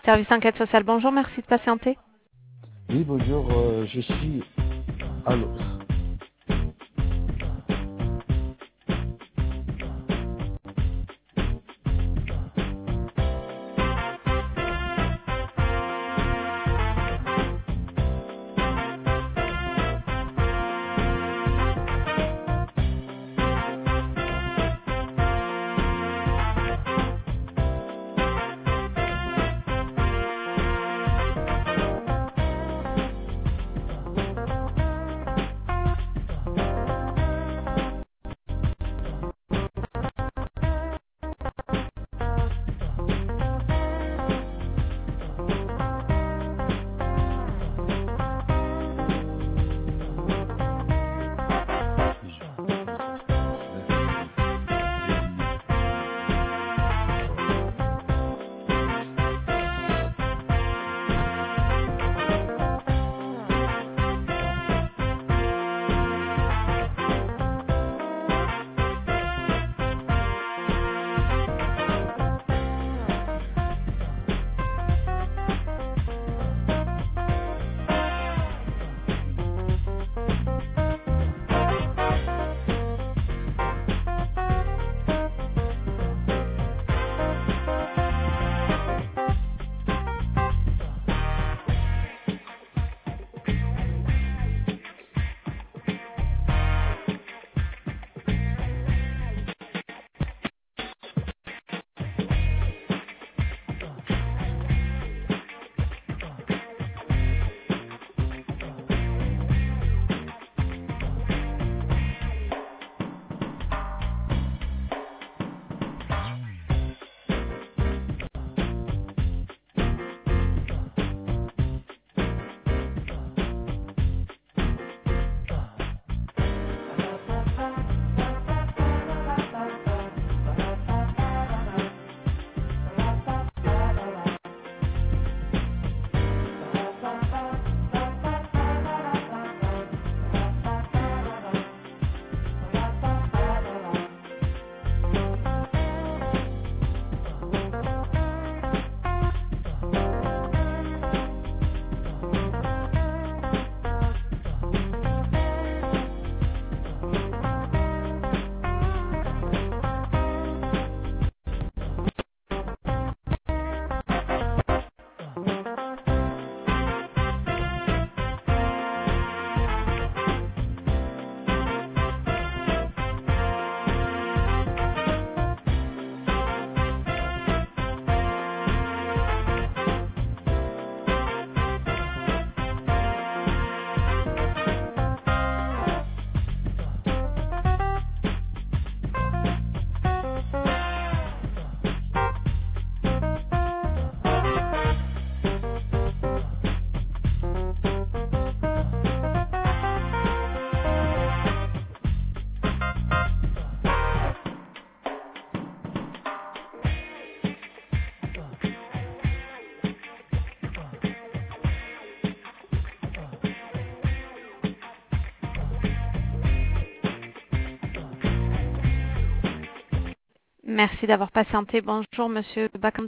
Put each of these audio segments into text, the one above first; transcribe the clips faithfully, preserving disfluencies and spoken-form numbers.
Service enquête sociale, bonjour, merci de patienter. Oui, bonjour, euh, je suis... Allô. Je- Comment ça se passe là? C'est Zénith. Oh, Merci d'avoir patienté, bonjour monsieur Bakam.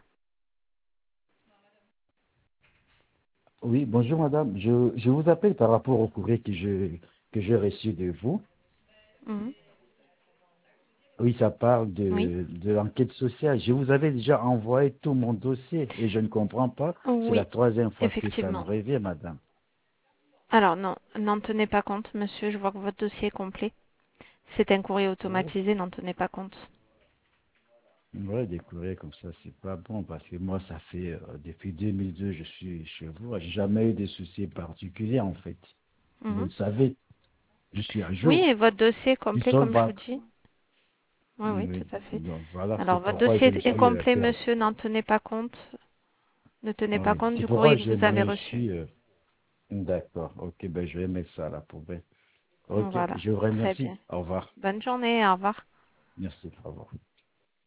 oui, bonjour madame. Je, je vous appelle par rapport au courrier que je, que j'ai reçu de vous. Mhm. Oui, ça parle Oui, de, de l'enquête sociale. Je vous avais déjà envoyé tout mon dossier et je ne comprends pas. C'est la oui, troisième fois que ça me effectivement. revient, madame. Alors non, n'en tenez pas compte monsieur, je vois que votre dossier est complet. C'est un courrier Oh. automatisé, n'en tenez pas compte. Ouais, des courriers comme ça, c'est pas bon parce que moi, ça fait euh, depuis deux mille deux, je suis chez vous. J'ai jamais eu de soucis particuliers en fait. Vous Mhm. le savez, je suis à Oui, jour. et votre dossier est Ils complet sont comme je vous bas. dis. Oui, oui, tout Oui. à fait. Donc voilà, Alors c'est votre pourquoi dossier je me est suis euh, complet perdu. monsieur, n'en tenez pas compte. Ne tenez pas Oui, compte c'est du courrier pourquoi que vous avez j'aimerais reçu. aussi. euh, D'accord, ok, ben je vais mettre ça à la poubelle. Ok, Voilà, je vous très remercie. bien. Au revoir. Bonne journée, au revoir. Merci, au revoir.